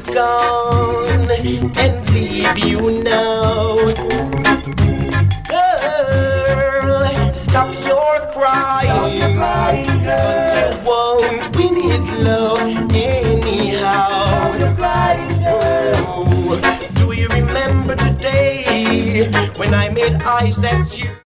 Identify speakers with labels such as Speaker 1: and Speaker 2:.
Speaker 1: gone and leave you now. Girl, stop your crying, 'cause you won't win his love anyhow. Oh, do you remember the day when I made eyes at you?